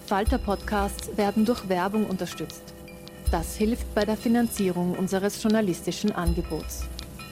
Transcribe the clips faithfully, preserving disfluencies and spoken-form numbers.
Falter-Podcasts werden durch Werbung unterstützt. Das hilft bei der Finanzierung unseres journalistischen Angebots.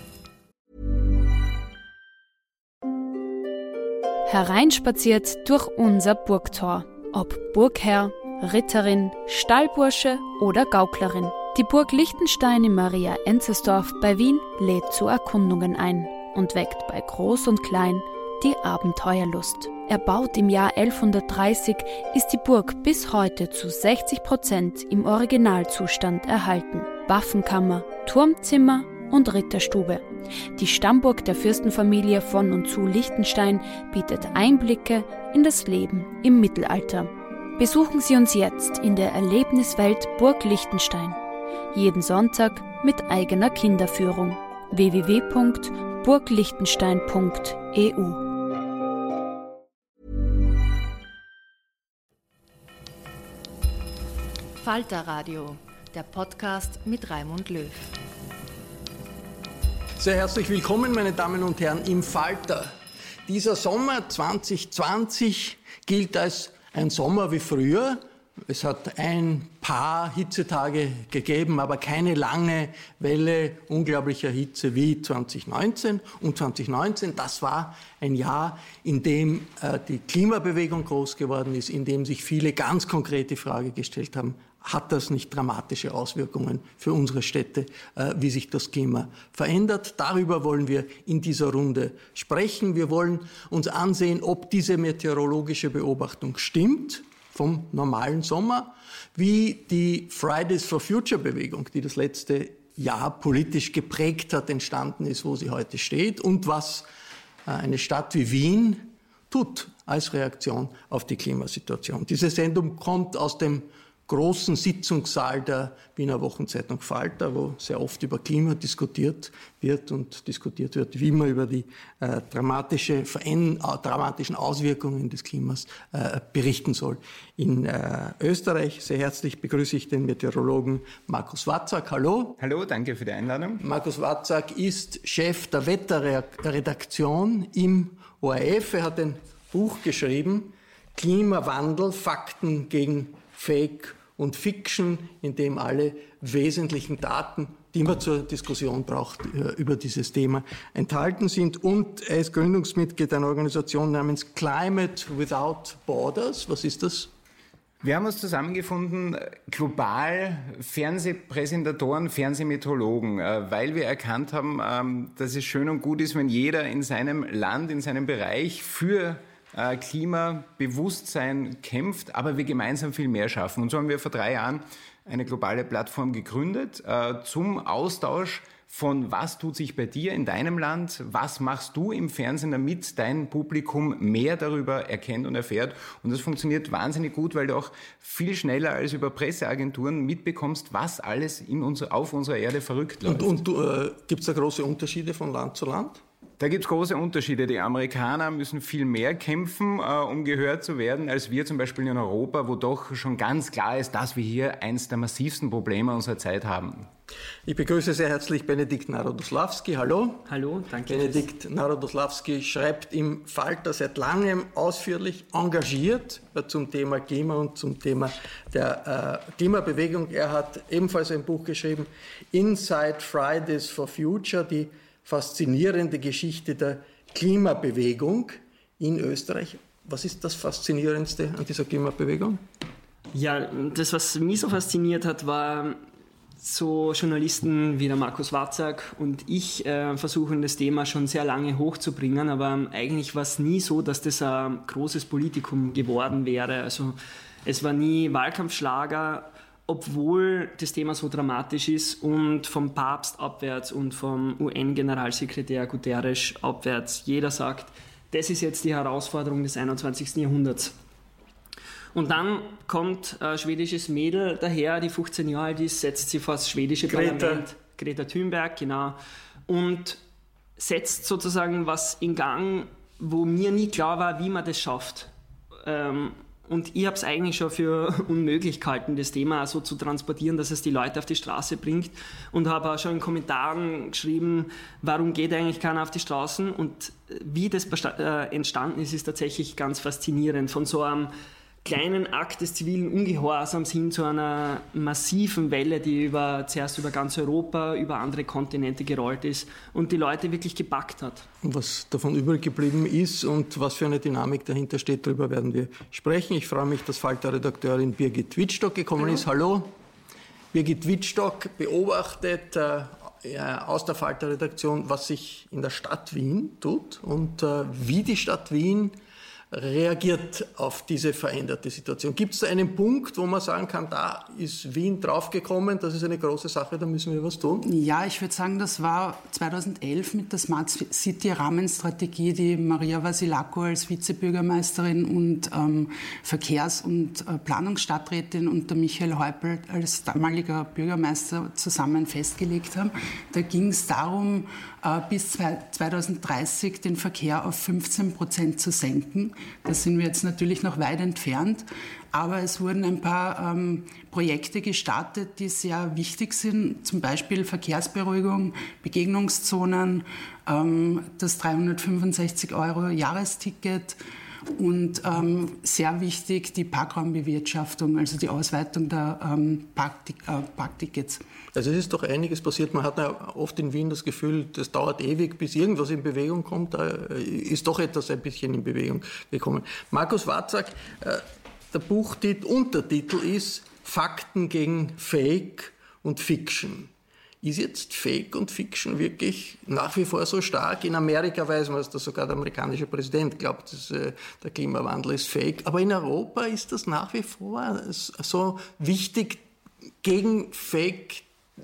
Hereinspaziert durch unser Burgtor. Ob Burgherr, Ritterin, Stallbursche oder Gauklerin. Die Burg Liechtenstein in Maria-Enzersdorf bei Wien lädt zu Erkundungen ein und weckt bei Groß und Klein die Abenteuerlust. Erbaut im Jahr elfhundertdreißig, ist die Burg bis heute zu sechzig Prozent im Originalzustand erhalten. Waffenkammer, Turmzimmer und Ritterstube. Die Stammburg der Fürstenfamilie von und zu Liechtenstein bietet Einblicke in das Leben im Mittelalter. Besuchen Sie uns jetzt in der Erlebniswelt Burg Liechtenstein. Jeden Sonntag mit eigener Kinderführung. w w w punkt burgliechtenstein punkt e u Falter Radio, der Podcast mit Raimund Löw. Sehr herzlich willkommen, meine Damen und Herren, im Falter. Dieser Sommer zwanzig zwanzig gilt als ein Sommer wie früher. Es hat ein paar Hitzetage gegeben, aber keine lange Welle unglaublicher Hitze wie zwanzig neunzehn. Und zwanzig neunzehn, das war ein Jahr, in dem äh, die Klimabewegung groß geworden ist, in dem sich viele ganz konkrete Fragen gestellt haben. Hat das nicht dramatische Auswirkungen für unsere Städte, äh, wie sich das Klima verändert? Darüber wollen wir in dieser Runde sprechen. Wir wollen uns ansehen, ob diese meteorologische Beobachtung stimmt vom normalen Sommer, wie die Fridays for Future Bewegung, die das letzte Jahr politisch geprägt hat, entstanden ist, wo sie heute steht und was äh, eine Stadt wie Wien tut als Reaktion auf die Klimasituation. Diese Sendung kommt aus dem großen Sitzungssaal der Wiener Wochenzeitung Falter, wo sehr oft über Klima diskutiert wird und diskutiert wird, wie man über die äh, dramatische Veränd- äh, dramatischen Auswirkungen des Klimas äh, berichten soll. In äh, Österreich sehr herzlich begrüße ich den Meteorologen Markus Watzak. Hallo. Hallo, danke für die Einladung. Markus Watzak ist Chef der Wetterredaktion im O R F. Er hat ein Buch geschrieben, Klimawandel, Fakten gegen Fake und Fiction, in dem alle wesentlichen Daten, die man zur Diskussion braucht, über dieses Thema enthalten sind. Und er ist Gründungsmitglied einer Organisation namens Climate Without Borders. Was ist das? Wir haben uns zusammengefunden, global Fernsehpräsentatoren, Fernsehmeteorologen, weil wir erkannt haben, dass es schön und gut ist, wenn jeder in seinem Land, in seinem Bereich für Klimabewusstsein kämpft, aber wir gemeinsam viel mehr schaffen. Und so haben wir vor drei Jahren eine globale Plattform gegründet äh, zum Austausch von was tut sich bei dir in deinem Land, was machst du im Fernsehen, damit dein Publikum mehr darüber erkennt und erfährt. Und das funktioniert wahnsinnig gut, weil du auch viel schneller als über Presseagenturen mitbekommst, was alles in unser, auf unserer Erde verrückt läuft. Und, und äh, gibt es da große Unterschiede von Land zu Land? Da gibt es große Unterschiede. Die Amerikaner müssen viel mehr kämpfen, äh, um gehört zu werden, als wir zum Beispiel in Europa, wo doch schon ganz klar ist, dass wir hier eines der massivsten Probleme unserer Zeit haben. Ich begrüße sehr herzlich Benedikt Narodoslawski. Hallo. Hallo, danke. Benedikt Narodoslawski schreibt im Falter seit langem ausführlich engagiert zum Thema Klima und zum Thema der äh, Klimabewegung. Er hat ebenfalls ein Buch geschrieben, Inside Fridays for Future, die faszinierende Geschichte der Klimabewegung in Österreich. Was ist das Faszinierendste an dieser Klimabewegung? Ja, das, was mich so fasziniert hat, war, so Journalisten wie der Markus Watzak und ich äh, versuchen das Thema schon sehr lange hochzubringen, aber eigentlich war es nie so, dass das ein großes Politikum geworden wäre. Also es war nie Wahlkampfschlager, obwohl das Thema so dramatisch ist und vom Papst abwärts und vom U N-Generalsekretär Guterres abwärts jeder sagt, das ist jetzt die Herausforderung des einundzwanzigsten Jahrhunderts. Und dann kommt ein schwedisches Mädel daher, die fünfzehn Jahre alt ist, setzt sie vor das schwedische Greta. Parlament, Greta Thunberg, genau, und setzt sozusagen was in Gang, wo mir nie klar war, wie man das schafft. Ähm, Und ich habe es eigentlich schon für unmöglich gehalten, das Thema so zu transportieren, dass es die Leute auf die Straße bringt. Und habe auch schon in Kommentaren geschrieben, warum geht eigentlich keiner auf die Straßen? Und wie das entstanden ist, ist tatsächlich ganz faszinierend. Von so einem kleinen Akt des zivilen Ungehorsams hin zu einer massiven Welle, die über, zuerst über ganz Europa, über andere Kontinente gerollt ist und die Leute wirklich gepackt hat. Und was davon übrig geblieben ist und was für eine Dynamik dahinter steht, darüber werden wir sprechen. Ich freue mich, dass Falter-Redakteurin Birgit Wittstock gekommen Hallo. ist. Hallo. Birgit Wittstock beobachtet äh, ja, aus der Falter-Redaktion, was sich in der Stadt Wien tut und äh, wie die Stadt Wien reagiert auf diese veränderte Situation. Gibt es da einen Punkt, wo man sagen kann, da ist Wien draufgekommen, das ist eine große Sache, da müssen wir was tun? Ja, ich würde sagen, das war zweitausendelf mit der Smart City Rahmenstrategie, die Maria Vasilako als Vizebürgermeisterin und ähm, Verkehrs- und äh, Planungsstadträtin und der Michael Häupl als damaliger Bürgermeister zusammen festgelegt haben. Da ging es darum, äh, bis zweitausenddreißig den Verkehr auf fünfzehn Prozent zu senken. Da sind wir jetzt natürlich noch weit entfernt, aber es wurden ein paar ähm, Projekte gestartet, die sehr wichtig sind, zum Beispiel Verkehrsberuhigung, Begegnungszonen, ähm, das dreihundertfünfundsechzig Euro Jahresticket und ähm, sehr wichtig die Parkraumbewirtschaftung, also die Ausweitung der ähm, Parktik- äh, Parktickets. Also es ist doch einiges passiert. Man hat ja oft in Wien das Gefühl, das dauert ewig, bis irgendwas in Bewegung kommt. Da ist doch etwas ein bisschen in Bewegung gekommen. Markus Watzak, der Buchtitel, Untertitel ist Fakten gegen Fake und Fiction. Ist jetzt Fake und Fiction wirklich nach wie vor so stark? In Amerika weiß man es, dass sogar der amerikanische Präsident glaubt, dass, äh, der Klimawandel ist Fake. Aber in Europa ist das nach wie vor so wichtig, gegen Fake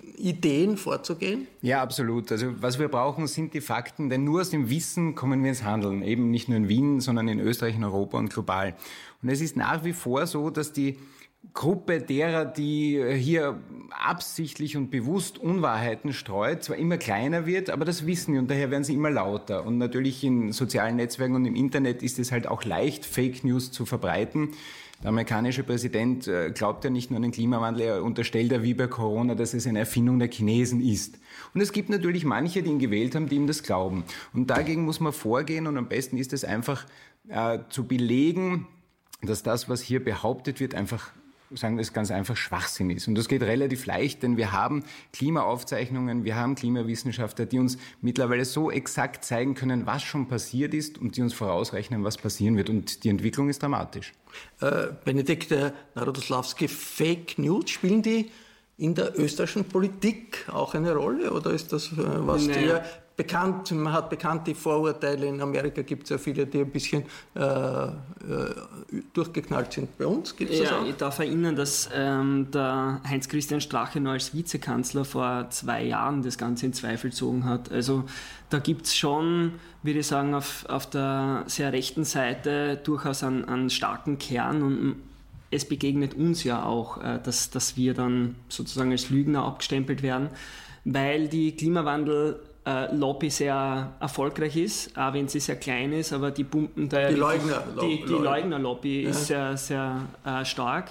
Ideen vorzugehen? Ja, absolut. Also was wir brauchen, sind die Fakten, denn nur aus dem Wissen kommen wir ins Handeln. Eben nicht nur in Wien, sondern in Österreich, in Europa und global. Und es ist nach wie vor so, dass die Gruppe derer, die hier absichtlich und bewusst Unwahrheiten streut, zwar immer kleiner wird, aber das wissen wir und daher werden sie immer lauter. Und natürlich in sozialen Netzwerken und im Internet ist es halt auch leicht, Fake News zu verbreiten. Der amerikanische Präsident glaubt ja nicht nur an den Klimawandel, er unterstellt ja wie bei Corona, dass es eine Erfindung der Chinesen ist. Und es gibt natürlich manche, die ihn gewählt haben, die ihm das glauben. Und dagegen muss man vorgehen und am besten ist es einfach äh, zu belegen, dass das, was hier behauptet wird, einfach, sagen wir es ganz einfach, Schwachsinn ist. Und das geht relativ leicht, denn wir haben Klimaaufzeichnungen, wir haben Klimawissenschaftler, die uns mittlerweile so exakt zeigen können, was schon passiert ist und die uns vorausrechnen, was passieren wird. Und die Entwicklung ist dramatisch. Äh, Benedikt äh, Narodoslawski, Fake News, spielen die in der österreichischen Politik auch eine Rolle? Oder ist das äh, was naja. dir bekannt, man hat bekannt die Vorurteile, in Amerika gibt es ja viele, die ein bisschen äh, äh, durchgeknallt sind. Bei uns gibt es ja, das auch? Ich darf erinnern, dass ähm, der Heinz-Christian Strache noch als Vizekanzler vor zwei Jahren das Ganze in Zweifel gezogen hat. Also da gibt es schon, würde ich sagen, auf, auf der sehr rechten Seite durchaus einen, einen starken Kern und es begegnet uns ja auch, äh, dass, dass wir dann sozusagen als Lügner abgestempelt werden, weil die Klimawandel Lobby sehr erfolgreich ist, auch wenn sie sehr klein ist, aber die pumpen da die Leugner, die, die Leugner-Lobby ja. ist sehr, sehr äh, stark.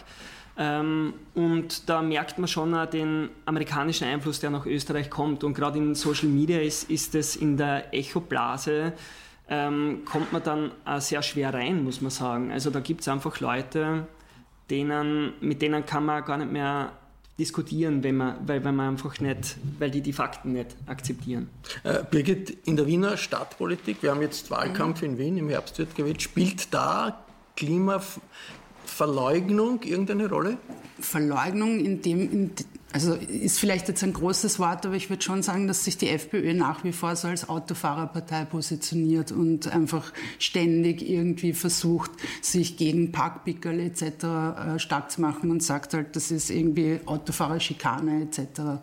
Ähm, und da merkt man schon auch den amerikanischen Einfluss, der nach Österreich kommt. Und gerade in Social Media ist, ist es in der Echoblase, ähm, kommt man dann auch sehr schwer rein, muss man sagen. Also da gibt es einfach Leute, denen, mit denen kann man gar nicht mehr diskutieren, wenn man, weil, weil man einfach nicht, weil die die Fakten nicht akzeptieren. Äh, Birgit, in der Wiener Stadtpolitik, wir haben jetzt Wahlkampf in Wien, im Herbst wird gewählt, spielt da Klimaverleugnung irgendeine Rolle? Verleugnung in dem, in, also ist vielleicht jetzt ein großes Wort, aber ich würde schon sagen, dass sich die FPÖ nach wie vor so als Autofahrerpartei positioniert und einfach ständig irgendwie versucht, sich gegen Parkpickerl et cetera stark zu machen und sagt halt, das ist irgendwie Autofahrerschikane et cetera.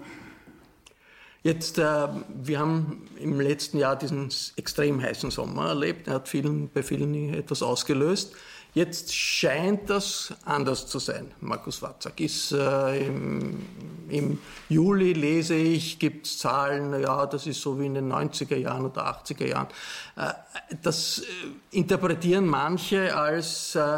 Jetzt, äh, wir haben im letzten Jahr diesen extrem heißen Sommer erlebt. Er hat vielen, bei vielen etwas ausgelöst. Jetzt scheint das anders zu sein. Markus Watzak, ist äh, im, im Juli, lese ich, gibt es Zahlen, ja, das ist so wie in den neunziger Jahren oder achtziger Jahren. Äh, das äh, interpretieren manche als äh,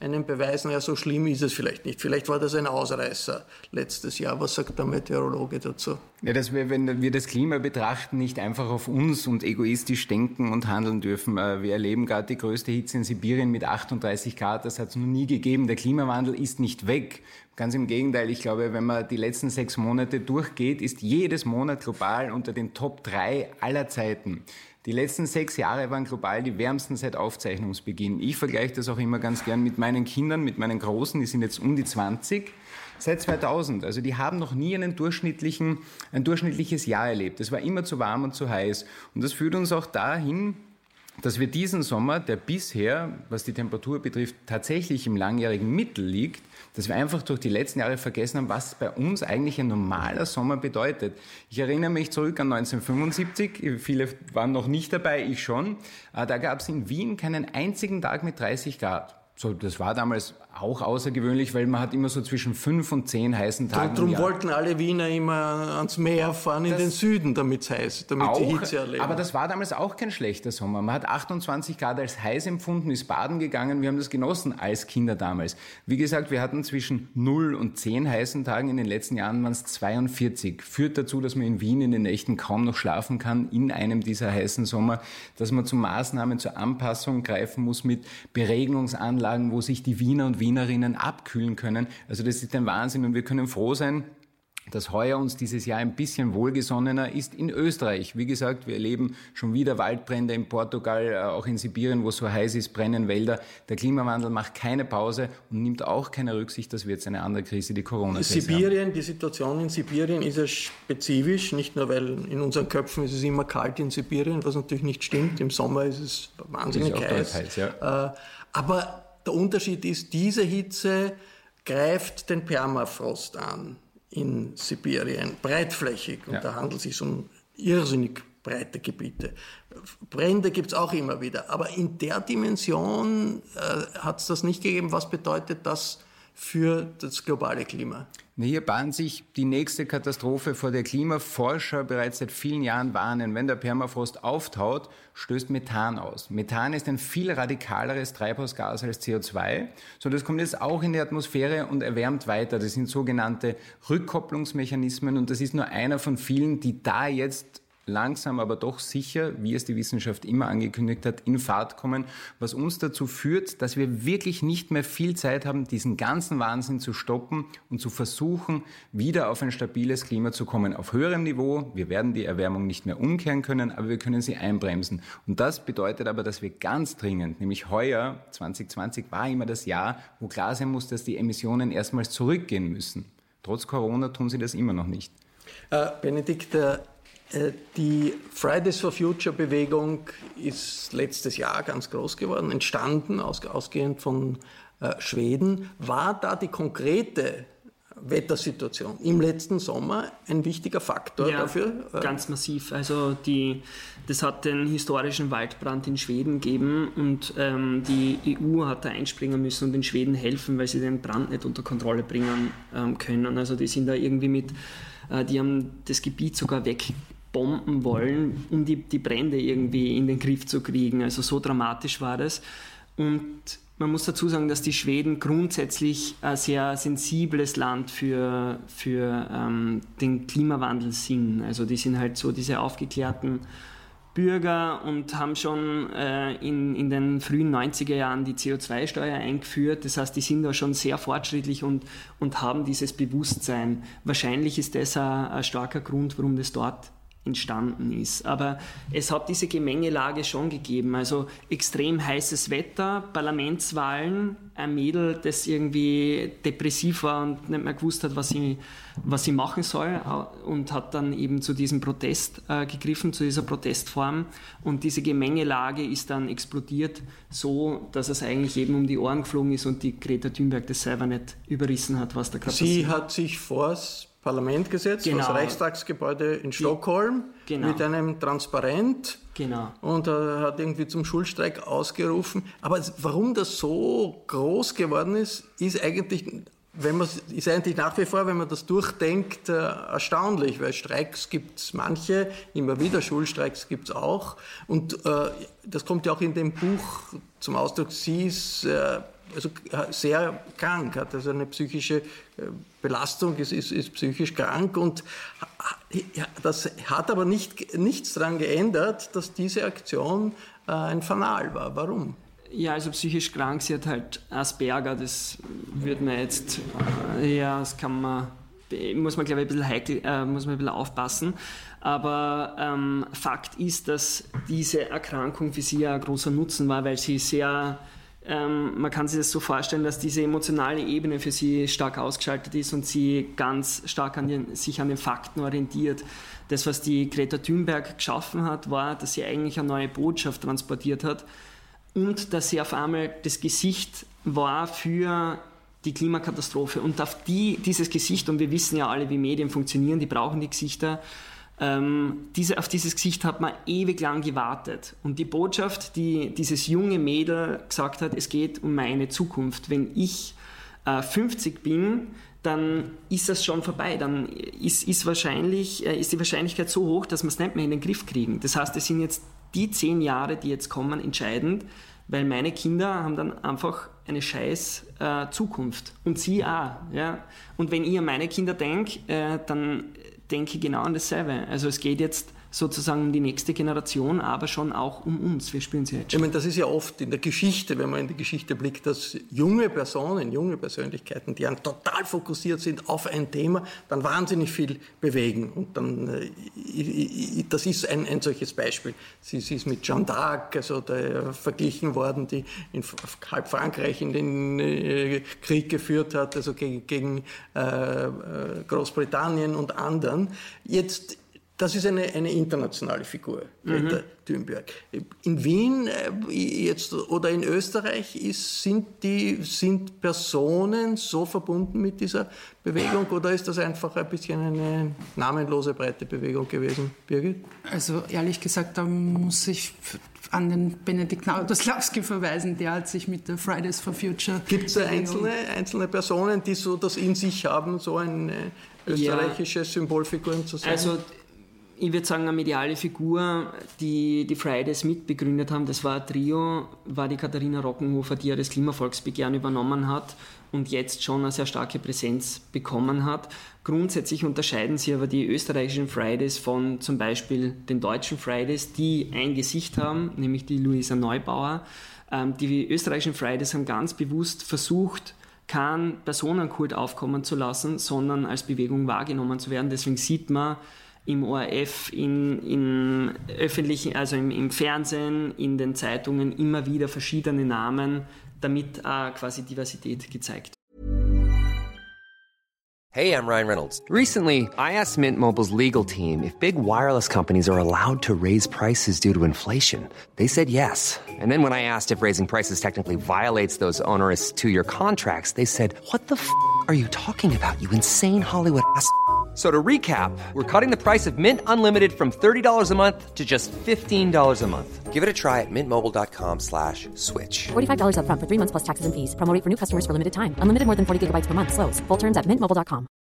einen Beweis, naja, so schlimm ist es vielleicht nicht. Vielleicht war das ein Ausreißer letztes Jahr. Was sagt der Meteorologe dazu? Ja, dass wir, wenn wir das Klima betrachten, nicht einfach auf uns und egoistisch denken und handeln dürfen. Wir erleben gerade die größte Hitze in Sibirien mit achtunddreißig Grad. Das hat es noch nie gegeben. Der Klimawandel ist nicht weg. Ganz im Gegenteil, ich glaube, wenn man die letzten sechs Monate durchgeht, ist jedes Monat global unter den Top drei aller Zeiten. Die letzten sechs Jahre waren global die wärmsten seit Aufzeichnungsbeginn. Ich vergleiche das auch immer ganz gern mit meinen Kindern, mit meinen Großen, die sind jetzt um die zwanzig, seit zweitausend. Also die haben noch nie einen durchschnittlichen, ein durchschnittliches Jahr erlebt. Es war immer zu warm und zu heiß. Und das führt uns auch dahin, dass wir diesen Sommer, der bisher, was die Temperatur betrifft, tatsächlich im langjährigen Mittel liegt, dass wir einfach durch die letzten Jahre vergessen haben, was bei uns eigentlich ein normaler Sommer bedeutet. Ich erinnere mich zurück an neunzehnhundertfünfundsiebzig, viele waren noch nicht dabei, ich schon. Da gab es in Wien keinen einzigen Tag mit dreißig Grad. So, das war damals auch außergewöhnlich, weil man hat immer so zwischen fünf und zehn heißen Tagen. Darum wollten alle Wiener immer ans Meer fahren, in das den Süden, damit es heiß, damit auch, sie Hitze erleben. Aber das war damals auch kein schlechter Sommer. Man hat achtundzwanzig Grad als heiß empfunden, ist baden gegangen. Wir haben das genossen als Kinder damals. Wie gesagt, wir hatten zwischen null und zehn heißen Tagen. In den letzten Jahren waren es zweiundvierzig. Führt dazu, dass man in Wien in den Nächten kaum noch schlafen kann in einem dieser heißen Sommer. Dass man zu Maßnahmen zur Anpassung greifen muss mit Beregnungsanlagen, wo sich die Wiener und Wienerinnen abkühlen können. Also das ist ein Wahnsinn und wir können froh sein, dass heuer uns dieses Jahr ein bisschen wohlgesonnener ist in Österreich. Wie gesagt, wir erleben schon wieder Waldbrände in Portugal, auch in Sibirien, wo es so heiß ist, brennen Wälder. Der Klimawandel macht keine Pause und nimmt auch keine Rücksicht, dass wir jetzt eine andere Krise, die Corona-Krise Sibirien, haben. Die Situation in Sibirien ist ja spezifisch, nicht nur, weil in unseren Köpfen ist es immer kalt in Sibirien, was natürlich nicht stimmt. Im Sommer ist es wahnsinnig ist heiß. heiß ja. Aber der Unterschied ist, diese Hitze greift den Permafrost an in Sibirien, breitflächig. Und ja. da handelt es sich um irrsinnig breite Gebiete. Brände gibt es auch immer wieder. Aber in der Dimension äh, hat es das nicht gegeben. Was bedeutet das für das globale Klima? Hier bahnt sich die nächste Katastrophe, vor der Klimaforscher bereits seit vielen Jahren warnen. Wenn der Permafrost auftaut, stößt Methan aus. Methan ist ein viel radikaleres Treibhausgas als C O zwei. So, das kommt jetzt auch in die Atmosphäre und erwärmt weiter. Das sind sogenannte Rückkopplungsmechanismen und das ist nur einer von vielen, die da jetzt langsam, aber doch sicher, wie es die Wissenschaft immer angekündigt hat, in Fahrt kommen, was uns dazu führt, dass wir wirklich nicht mehr viel Zeit haben, diesen ganzen Wahnsinn zu stoppen und zu versuchen, wieder auf ein stabiles Klima zu kommen. Auf höherem Niveau, wir werden die Erwärmung nicht mehr umkehren können, aber wir können sie einbremsen. Und das bedeutet aber, dass wir ganz dringend, nämlich heuer, zwanzig zwanzig, war immer das Jahr, wo klar sein muss, dass die Emissionen erstmals zurückgehen müssen. Trotz Corona tun sie das immer noch nicht. Äh, Benedikt, äh Die Fridays for Future Bewegung ist letztes Jahr ganz groß geworden, entstanden, ausgehend von äh, Schweden. War da die konkrete Wettersituation im letzten Sommer ein wichtiger Faktor ja, dafür? Ganz massiv. Also die, das hat den historischen Waldbrand in Schweden gegeben und ähm, die E U hat da einspringen müssen und den Schweden helfen, weil sie den Brand nicht unter Kontrolle bringen ähm, können. Also die sind da irgendwie mit, äh, die haben das Gebiet sogar wegbomben wollen, um die, die Brände irgendwie in den Griff zu kriegen. Also so dramatisch war das. Und man muss dazu sagen, dass die Schweden grundsätzlich ein sehr sensibles Land für, für ähm, den Klimawandel sind. Also die sind halt so diese aufgeklärten Bürger und haben schon äh, in, in den frühen neunziger Jahren die C O zwei Steuer eingeführt. Das heißt, die sind da schon sehr fortschrittlich und, und haben dieses Bewusstsein. Wahrscheinlich ist das ein, ein starker Grund, warum das dort entstanden ist. Aber es hat diese Gemengelage schon gegeben. Also extrem heißes Wetter, Parlamentswahlen, ein Mädel, das irgendwie depressiv war und nicht mehr gewusst hat, was sie, was sie machen soll und hat dann eben zu diesem Protest äh, gegriffen, zu dieser Protestform. Und diese Gemengelage ist dann explodiert, so dass es eigentlich eben um die Ohren geflogen ist und die Greta Thunberg das selber nicht überrissen hat, was da gerade passiert. Sie hat sich vors Parlament gesetzt, genau. Das Reichstagsgebäude in Stockholm, genau. Mit einem Transparent, genau. Und er hat irgendwie zum Schulstreik ausgerufen. Aber warum das so groß geworden ist, ist eigentlich wenn man, ist eigentlich nach wie vor, wenn man das durchdenkt, äh, erstaunlich, weil Streiks gibt es manche, immer wieder, Schulstreiks gibt es auch. Und äh, das kommt ja auch in dem Buch zum Ausdruck, sie ist äh, also sehr krank, hat also eine psychische Belastung, ist, ist, ist psychisch krank und das hat aber nicht, nichts daran geändert, dass diese Aktion äh, ein Fanal war. Warum? Ja, also psychisch krank, sie hat halt Asperger, das würde man jetzt, äh, ja, das kann man, muss man glaube ich ein bisschen heikel, äh, muss man ein bisschen aufpassen. Aber ähm, Fakt ist, dass diese Erkrankung für sie ein großer Nutzen war, weil sie sehr, ähm, man kann sich das so vorstellen, dass diese emotionale Ebene für sie stark ausgeschaltet ist und sie ganz stark an den, sich an den Fakten orientiert. Das, was die Greta Thunberg geschaffen hat, war, dass sie eigentlich eine neue Botschaft transportiert hat und dass sie auf einmal das Gesicht war für die Klimakatastrophe. Und auf die, dieses Gesicht, und wir wissen ja alle, wie Medien funktionieren, die brauchen die Gesichter, ähm, diese, auf dieses Gesicht hat man ewig lang gewartet. Und die Botschaft, die dieses junge Mädel gesagt hat, es geht um meine Zukunft. Wenn ich äh, fünfzig bin, dann ist das schon vorbei. Dann ist, ist, wahrscheinlich, äh, ist die Wahrscheinlichkeit so hoch, dass wir es nicht mehr in den Griff kriegen. Das heißt, es sind jetzt die zehn Jahre, die jetzt kommen, entscheidend, weil meine Kinder haben dann einfach eine scheiß äh, Zukunft. Und sie auch. Ja? Und wenn ich an meine Kinder denke, äh, dann denke ich genau an dasselbe. Also es geht jetzt sozusagen um die nächste Generation, aber schon auch um uns. Wir spüren sie jetzt schon. Ich meine, das ist ja oft in der Geschichte, wenn man in die Geschichte blickt, dass junge Personen, junge Persönlichkeiten, die total fokussiert sind auf ein Thema, dann wahnsinnig viel bewegen. Und dann, äh, das ist ein, ein solches Beispiel. Sie, sie ist mit Jeanne d'Arc, also der, verglichen worden, die in halb Frankreich in den äh, Krieg geführt hat, also gegen, gegen äh, Großbritannien und anderen. Jetzt Das ist eine, eine internationale Figur, Greta mhm. Thunberg. In Wien äh, jetzt, oder in Österreich ist, sind, die, sind Personen so verbunden mit dieser Bewegung oder ist das einfach ein bisschen eine namenlose, breite Bewegung gewesen, Birgit? Also ehrlich gesagt, da muss ich an den Benedikt Nautoslawski verweisen, der hat sich mit der Fridays for Future... Gibt es einzelne, einzelne Personen, die so das in sich haben, so eine österreichische ja. Symbolfiguren zu sein? Also, ich würde sagen, eine mediale Figur, die die Fridays mitbegründet haben, das war ein Trio, war die Katharina Rockenhofer, die ja das Klimavolksbegehren übernommen hat und jetzt schon eine sehr starke Präsenz bekommen hat. Grundsätzlich unterscheiden sie aber die österreichischen Fridays von zum Beispiel den deutschen Fridays, die ein Gesicht haben, nämlich die Luisa Neubauer. Die österreichischen Fridays haben ganz bewusst versucht, keinen Personenkult aufkommen zu lassen, sondern als Bewegung wahrgenommen zu werden. Deswegen sieht man im O R F, in, in öffentlichen, also im, im Fernsehen, in den Zeitungen immer wieder verschiedene Namen, damit äh, quasi Diversität gezeigt. Hey, I'm Ryan Reynolds. Recently, I asked Mint Mobile's legal team if big wireless companies are allowed to raise prices due to inflation. They said yes. And then when I asked if raising prices technically violates those onerous two-year contracts, they said, what the f*** are you talking about, you insane Hollywood ass f- So to recap, we're cutting the price of Mint Unlimited from thirty dollars a month to just fifteen dollars a month. Give it a try at mintmobile.com slash switch. forty-five dollars up front for three months plus taxes and fees. Promo rate for new customers for limited time. Unlimited more than forty gigabytes per month. Slows full terms at mint mobile dot com.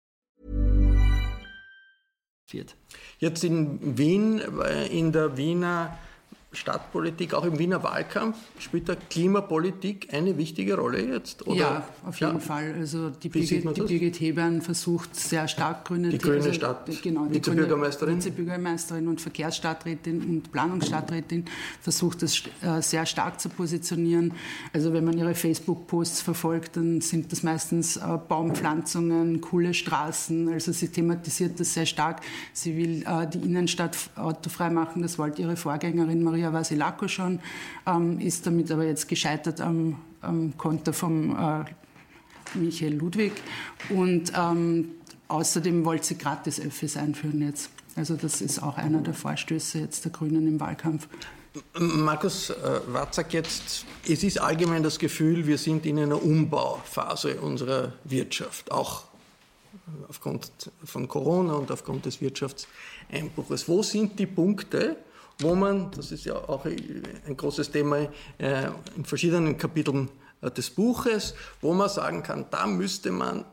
Jetzt in Wien, in der Wiener Stadtpolitik, auch im Wiener Wahlkampf, spielt da Klimapolitik eine wichtige Rolle jetzt? Oder? Ja, auf jeden ja. Fall. Also die Birgit, die Birgit Hebern versucht sehr stark grüne... Die grüne also, Stadt, genau, die Vizebürgermeisterin. Vizebürgermeisterin und Verkehrsstadträtin und Planungsstadträtin versucht das äh, sehr stark zu positionieren. Also wenn man ihre Facebook-Posts verfolgt, dann sind das meistens äh, Baumpflanzungen, coole Straßen. Also sie thematisiert das sehr stark. Sie will äh, die Innenstadt autofrei machen. Das wollte ihre Vorgängerin Maria Vasilako schon, ähm, ist damit aber jetzt gescheitert am, am Konter von äh, Michael Ludwig. Und ähm, außerdem wollte sie Gratis-Öffis einführen jetzt. Also das ist auch einer der Vorstöße jetzt der Grünen im Wahlkampf. Markus äh, Watzak, jetzt, es ist allgemein das Gefühl, wir sind in einer Umbauphase unserer Wirtschaft, auch aufgrund von Corona und aufgrund des Wirtschaftseinbruches. Wo sind die Punkte, wo man, das ist ja auch ein großes Thema äh, in verschiedenen Kapiteln äh, des Buches, wo man sagen kann, da müsste man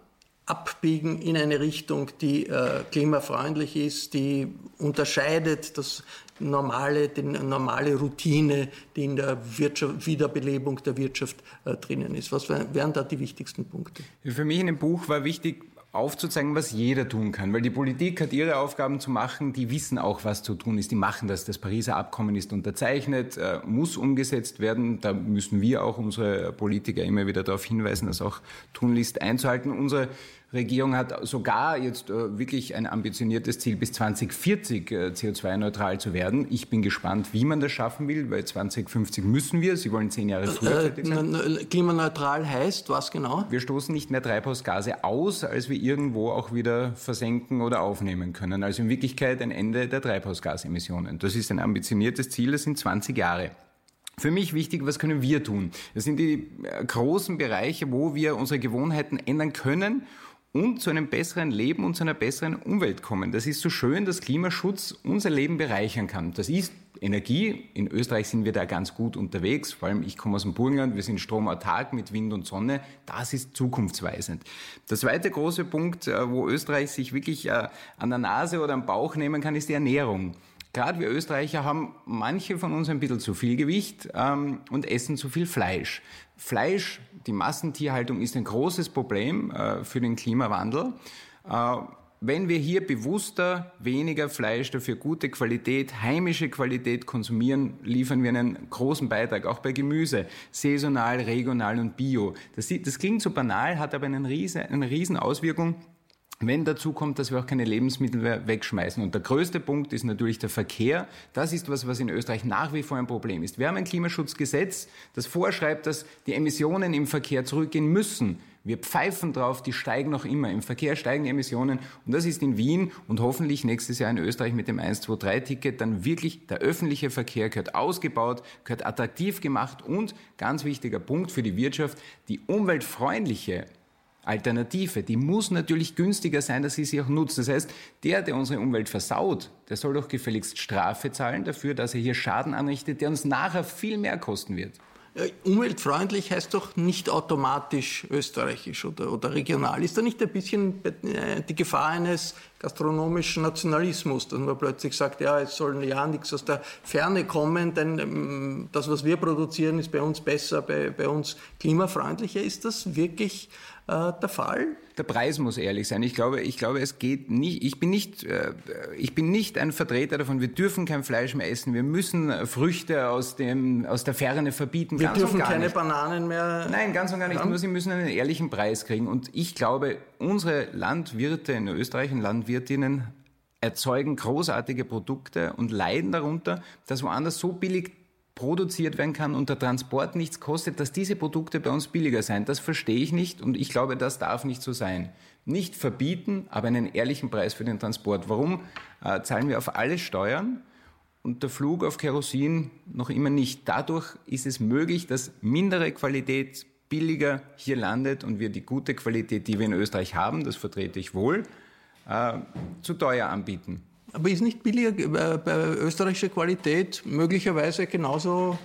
abbiegen in eine Richtung, die äh, klimafreundlich ist, die unterscheidet das normale, die normale Routine, die in der Wirtschaft, Wiederbelebung der Wirtschaft äh, drinnen ist. Was wären da die wichtigsten Punkte? Für mich in dem Buch war wichtig, aufzuzeigen, was jeder tun kann. Weil die Politik hat ihre Aufgaben zu machen, die wissen auch, was zu tun ist. Die machen das. Das Pariser Abkommen ist unterzeichnet, äh, muss umgesetzt werden. Da müssen wir auch unsere Politiker immer wieder darauf hinweisen, das auch tunlichst einzuhalten. Unsere Regierung hat sogar jetzt äh, wirklich ein ambitioniertes Ziel, bis zwanzig vierzig äh, C O zwei neutral zu werden. Ich bin gespannt, wie man das schaffen will, weil zwanzig fünfzig müssen wir. Sie wollen zehn Jahre früher fertig sein. Äh, klimaneutral heißt was genau? Wir stoßen nicht mehr Treibhausgase aus, als wir irgendwo auch wieder versenken oder aufnehmen können. Also in Wirklichkeit ein Ende der Treibhausgasemissionen. Das ist ein ambitioniertes Ziel, das sind zwanzig Jahre. Für mich wichtig, was können wir tun? Das sind die großen Bereiche, wo wir unsere Gewohnheiten ändern können und zu einem besseren Leben und zu einer besseren Umwelt kommen. Das ist so schön, dass Klimaschutz unser Leben bereichern kann. Das ist Energie. In Österreich sind wir da ganz gut unterwegs. Vor allem, ich komme aus dem Burgenland, wir sind stromautark mit Wind und Sonne. Das ist zukunftsweisend. Der zweite große Punkt, wo Österreich sich wirklich an der Nase oder am Bauch nehmen kann, ist die Ernährung. Gerade wir Österreicher haben manche von uns ein bisschen zu viel Gewicht ähm, und essen zu viel Fleisch. Fleisch, die Massentierhaltung ist ein großes Problem äh, für den Klimawandel. Äh, wenn wir hier bewusster weniger Fleisch, dafür gute Qualität, heimische Qualität konsumieren, liefern wir einen großen Beitrag, auch bei Gemüse, saisonal, regional und bio. Das, das klingt so banal, hat aber einen riesen, eine riesen Auswirkung, wenn dazu kommt, dass wir auch keine Lebensmittel mehr wegschmeißen. Und der größte Punkt ist natürlich der Verkehr. Das ist was, was in Österreich nach wie vor ein Problem ist. Wir haben ein Klimaschutzgesetz, das vorschreibt, dass die Emissionen im Verkehr zurückgehen müssen. Wir pfeifen drauf, die steigen noch immer. Im Verkehr steigen die Emissionen. Und das ist in Wien und hoffentlich nächstes Jahr in Österreich mit dem eins zwei drei Ticket dann wirklich der öffentliche Verkehr gehört ausgebaut, gehört attraktiv gemacht und, ganz wichtiger Punkt für die Wirtschaft, die umweltfreundliche Alternative, die muss natürlich günstiger sein, dass sie sie auch nutzt. Das heißt, der, der unsere Umwelt versaut, der soll doch gefälligst Strafe zahlen dafür, dass er hier Schaden anrichtet, der uns nachher viel mehr kosten wird. Umweltfreundlich heißt doch nicht automatisch österreichisch oder, oder regional. Ist da nicht ein bisschen die Gefahr eines gastronomischen Nationalismus, dass man plötzlich sagt, ja, es soll ja nichts aus der Ferne kommen, denn das, was wir produzieren, ist bei uns besser, bei, bei uns klimafreundlicher. Ist das wirklich äh, der Fall? Der Preis muss ehrlich sein. Ich glaube, ich glaube, es geht nicht. Ich bin nicht, äh, ich bin nicht ein Vertreter davon. Wir dürfen kein Fleisch mehr essen. Wir müssen Früchte aus dem, aus der Ferne verbieten. Wir ganz dürfen und gar keine nicht. Bananen mehr. Nein, ganz und gar nicht. Haben. Nur sie müssen einen ehrlichen Preis kriegen. Und ich glaube, unsere Landwirte in Österreich und Landwirtinnen erzeugen großartige Produkte und leiden darunter, dass woanders so billig produziert werden kann und der Transport nichts kostet, dass diese Produkte bei uns billiger sind. Das verstehe ich nicht und ich glaube, das darf nicht so sein. Nicht verbieten, aber einen ehrlichen Preis für den Transport. Warum äh, zahlen wir auf alles Steuern und der Flug auf Kerosin noch immer nicht? Dadurch ist es möglich, dass mindere Qualität billiger hier landet und wir die gute Qualität, die wir in Österreich haben, das vertrete ich wohl, äh, zu teuer anbieten. Aber ist nicht billiger äh, bei österreichischer Qualität möglicherweise genauso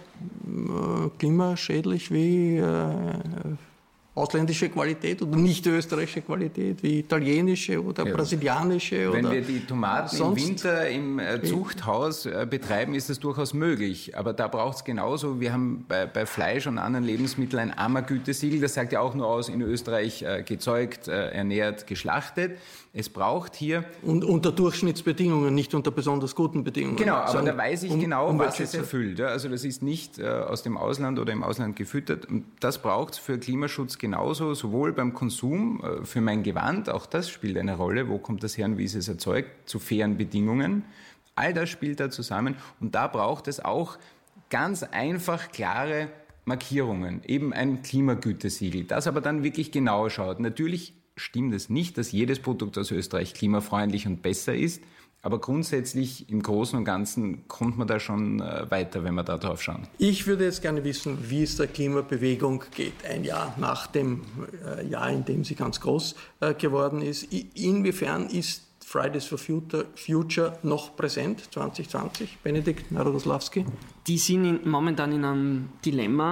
äh, klimaschädlich wie äh, ausländische Qualität oder nicht österreichische Qualität wie italienische oder ja. brasilianische? Wenn oder wir die Tomaten sonst? im Winter im äh, Zuchthaus äh, betreiben, ist das durchaus möglich. Aber da braucht es genauso. Wir haben bei, bei Fleisch und anderen Lebensmitteln ein AMA-Gütesiegel. Das sagt ja auch nur aus, in Österreich äh, gezeugt, äh, ernährt, geschlachtet. Es braucht hier... Und unter Durchschnittsbedingungen, nicht unter besonders guten Bedingungen. Genau, aber so da weiß ich um, genau, was es erfüllt. Ja? Also das ist nicht äh, aus dem Ausland oder im Ausland gefüttert. Und das braucht es für Klimaschutz genauso, sowohl beim Konsum, äh, für mein Gewand, auch das spielt eine Rolle. Wo kommt das her und wie ist es erzeugt? Zu fairen Bedingungen. All das spielt da zusammen. Und da braucht es auch ganz einfach, klare Markierungen. Eben ein Klimagütesiegel, das aber dann wirklich genau schaut. Natürlich stimmt es nicht, dass jedes Produkt aus Österreich klimafreundlich und besser ist, aber grundsätzlich im Großen und Ganzen kommt man da schon weiter, wenn wir da drauf schauen. Ich würde jetzt gerne wissen, wie es der Klimabewegung geht, ein Jahr nach dem Jahr, in dem sie ganz groß geworden ist. Inwiefern ist Fridays for Future noch präsent, zwanzig zwanzig? Benedikt Narodoslawski? Die sind in, momentan in einem Dilemma.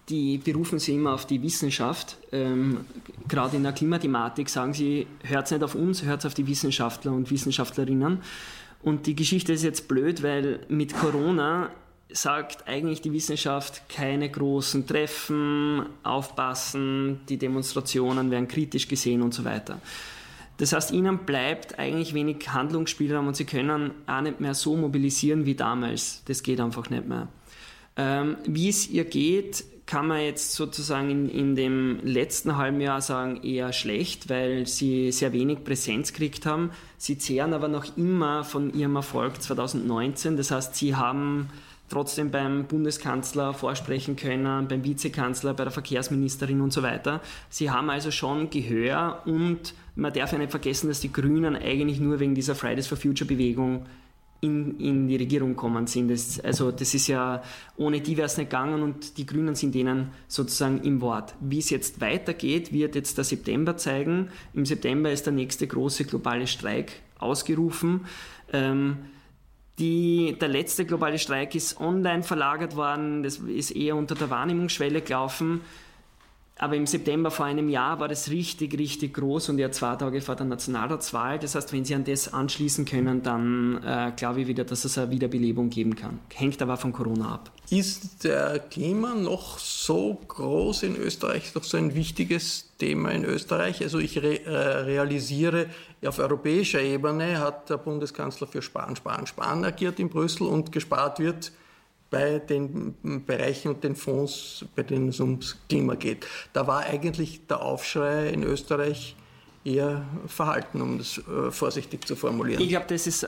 die berufen sich immer auf die Wissenschaft. Ähm, gerade in der Klimathematik sagen sie, hört nicht auf uns, hört auf die Wissenschaftler und Wissenschaftlerinnen. Und die Geschichte ist jetzt blöd, weil mit Corona sagt eigentlich die Wissenschaft, keine großen Treffen, aufpassen, die Demonstrationen werden kritisch gesehen und so weiter. Das heißt, ihnen bleibt eigentlich wenig Handlungsspielraum und sie können auch nicht mehr so mobilisieren wie damals. Das geht einfach nicht mehr. Ähm, wie es ihr geht, kann man jetzt sozusagen in, in dem letzten halben Jahr sagen, eher schlecht, weil sie sehr wenig Präsenz gekriegt haben. Sie zehren aber noch immer von ihrem Erfolg zwanzig neunzehn. Das heißt, sie haben trotzdem beim Bundeskanzler vorsprechen können, beim Vizekanzler, bei der Verkehrsministerin und so weiter. Sie haben also schon Gehör und man darf ja nicht vergessen, dass die Grünen eigentlich nur wegen dieser Fridays for Future Bewegung in, in die Regierung gekommen sind. Das, also das ist ja, ohne die wäre es nicht gegangen und die Grünen sind denen sozusagen im Wort. Wie es jetzt weitergeht, wird jetzt der September zeigen. Im September ist der nächste große globale Streik ausgerufen. Ähm, Die, der letzte globale Streik ist online verlagert worden, das ist eher unter der Wahrnehmungsschwelle gelaufen. Aber im September vor einem Jahr war das richtig, richtig groß und ja zwei Tage vor der Nationalratswahl. Das heißt, wenn Sie an das anschließen können, dann äh, glaube ich wieder, dass es eine Wiederbelebung geben kann. Hängt aber von Corona ab. Ist der Klima noch so groß in Österreich, doch so ein wichtiges Thema in Österreich? Also ich re- äh, realisiere, auf europäischer Ebene hat der Bundeskanzler für Sparen, Sparen, Sparen agiert in Brüssel und gespart wird bei den Bereichen und den Fonds, bei denen es ums Klima geht. Da war eigentlich der Aufschrei in Österreich eher verhalten, um das äh, vorsichtig zu formulieren. Ich glaube, das ist äh,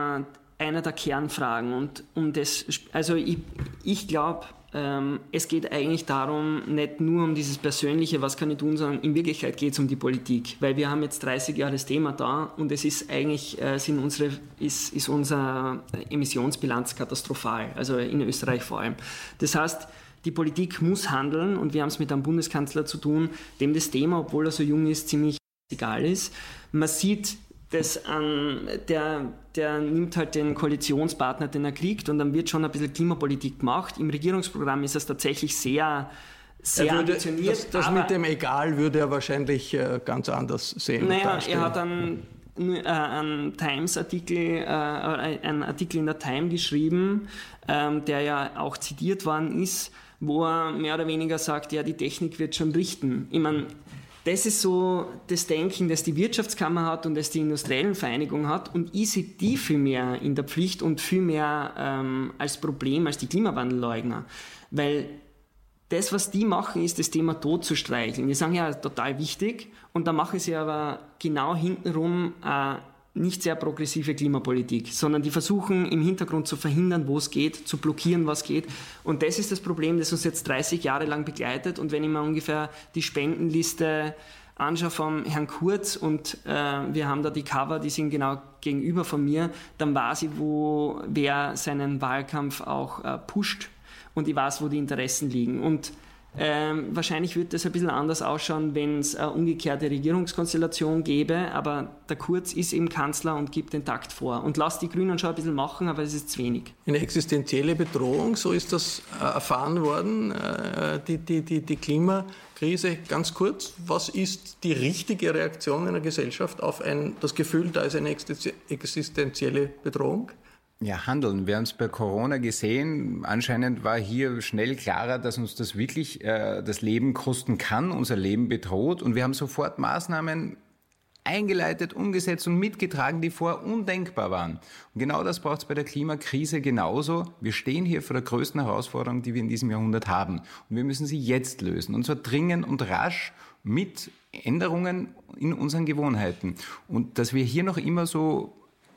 einer der Kernfragen. Und um das, also ich, ich glaube, ähm, es geht eigentlich darum, nicht nur um dieses Persönliche, was kann ich tun, sondern in Wirklichkeit geht es um die Politik. Weil wir haben jetzt dreißig Jahre das Thema da und es ist eigentlich, äh, sind unsere, ist, ist unsere Emissionsbilanz katastrophal, also in Österreich vor allem. Das heißt, die Politik muss handeln und wir haben es mit einem Bundeskanzler zu tun, dem das Thema, obwohl er so jung ist, ziemlich egal ist. Man sieht, das an, der, der nimmt halt den Koalitionspartner, den er kriegt, und dann wird schon ein bisschen Klimapolitik gemacht. Im Regierungsprogramm ist es tatsächlich sehr, sehr er würde, ambitioniert. Das, das mit dem Egal würde er wahrscheinlich äh, ganz anders sehen. Naja, er hat einen, äh, einen Times-Artikel, äh, einen Artikel in der Time geschrieben, ähm, der ja auch zitiert worden ist, wo er mehr oder weniger sagt, ja, die Technik wird schon richten. Ich meine, das ist so das Denken, das die Wirtschaftskammer hat und das die Industriellenvereinigung hat, und ich sehe die viel mehr in der Pflicht und viel mehr ähm, als Problem als die Klimawandelleugner. Weil das, was die machen, ist das Thema tot zu streicheln. Die sagen ja, total wichtig, und dann machen sie aber genau hintenrum äh, nicht sehr progressive Klimapolitik, sondern die versuchen im Hintergrund zu verhindern, wo es geht, zu blockieren, was geht. Und das ist das Problem, das uns jetzt dreißig Jahre lang begleitet. Und wenn ich mir ungefähr die Spendenliste anschaue vom Herrn Kurz, und äh, wir haben da die Cover, die sind genau gegenüber von mir, dann weiß ich, wo wer seinen Wahlkampf auch äh, pusht, und ich weiß, wo die Interessen liegen. Und Ähm, wahrscheinlich wird das ein bisschen anders ausschauen, wenn es eine umgekehrte Regierungskonstellation gäbe, aber der Kurz ist eben Kanzler und gibt den Takt vor und lasst die Grünen schon ein bisschen machen, aber es ist zu wenig. Eine existenzielle Bedrohung, so ist das äh, erfahren worden, äh, die, die, die, die Klimakrise. Ganz kurz, was ist die richtige Reaktion einer Gesellschaft auf ein, das Gefühl, da ist eine existenzielle Bedrohung? Ja, handeln. Wir haben es bei Corona gesehen. Anscheinend war hier schnell klarer, dass uns das wirklich äh, das Leben kosten kann, unser Leben bedroht. Und wir haben sofort Maßnahmen eingeleitet, umgesetzt und mitgetragen, die vorher undenkbar waren. Und genau das braucht es bei der Klimakrise genauso. Wir stehen hier vor der größten Herausforderung, die wir in diesem Jahrhundert haben. Und wir müssen sie jetzt lösen. Und zwar dringend und rasch mit Änderungen in unseren Gewohnheiten. Und dass wir hier noch immer so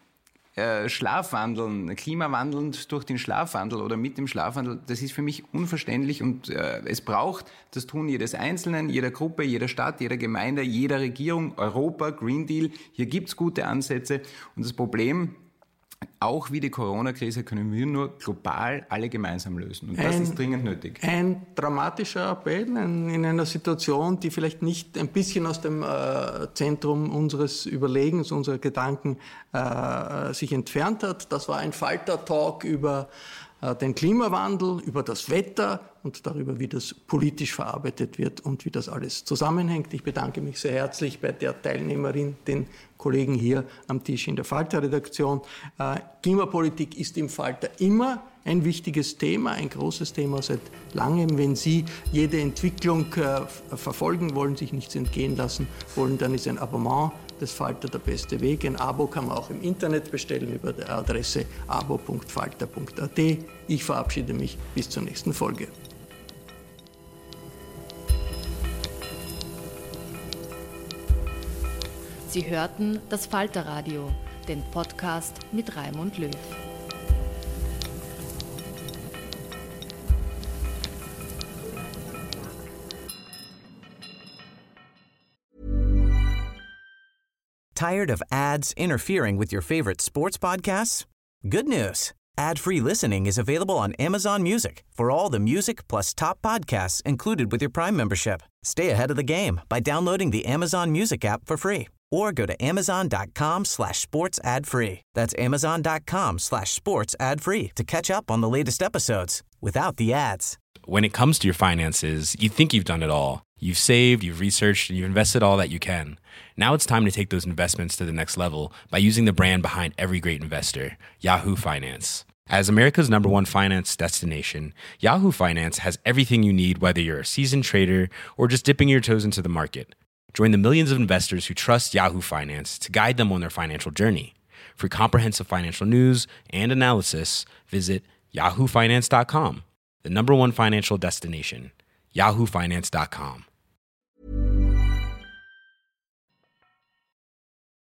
Äh, Schlafwandeln, klimawandelnd durch den Schlafwandel oder mit dem Schlafwandel, das ist für mich unverständlich, und äh, es braucht das Tun jedes Einzelnen, jeder Gruppe, jeder Stadt, jeder Gemeinde, jeder Regierung, Europa, Green Deal, hier gibt's gute Ansätze, und das Problem, auch wie die Corona-Krise, können wir nur global alle gemeinsam lösen. Und das ein, ist dringend nötig. Ein dramatischer Appell in, in einer Situation, die vielleicht nicht ein bisschen aus dem äh, Zentrum unseres Überlegens, unserer Gedanken äh, sich entfernt hat. Das war ein Falter-Talk über äh, den Klimawandel, über das Wetter und darüber, wie das politisch verarbeitet wird und wie das alles zusammenhängt. Ich bedanke mich sehr herzlich bei der Teilnehmerin, den Kollegen hier am Tisch in der Falter-Redaktion. Äh, Klimapolitik ist im Falter immer ein wichtiges Thema, ein großes Thema seit langem. Wenn Sie jede Entwicklung äh, verfolgen wollen, sich nichts entgehen lassen wollen, dann ist ein Abonnement des Falter der beste Weg. Ein Abo kann man auch im Internet bestellen über die Adresse abo punkt falter punkt at. Ich verabschiede mich bis zur nächsten Folge. Sie hörten das Falterradio, den Podcast mit Raimund Löw. Tired of ads interfering with your favorite sports podcasts? Good news. Ad-free listening is available on Amazon Music for all the music plus top podcasts included with your Prime membership. Stay ahead of the game by downloading the Amazon Music app for free or go to amazon.com slash sports ad free. That's amazon.com slash sports ad free to catch up on the latest episodes without the ads. When it comes to your finances, you think you've done it all. You've saved, you've researched, and you've invested all that you can. Now it's time to take those investments to the next level by using the brand behind every great investor, Yahoo Finance. As America's number one finance destination, Yahoo Finance has everything you need, whether you're a seasoned trader or just dipping your toes into the market. Join the millions of investors who trust Yahoo Finance to guide them on their financial journey. For comprehensive financial news and analysis, visit yahoo finance dot com, the number one financial destination, yahoo finance dot com.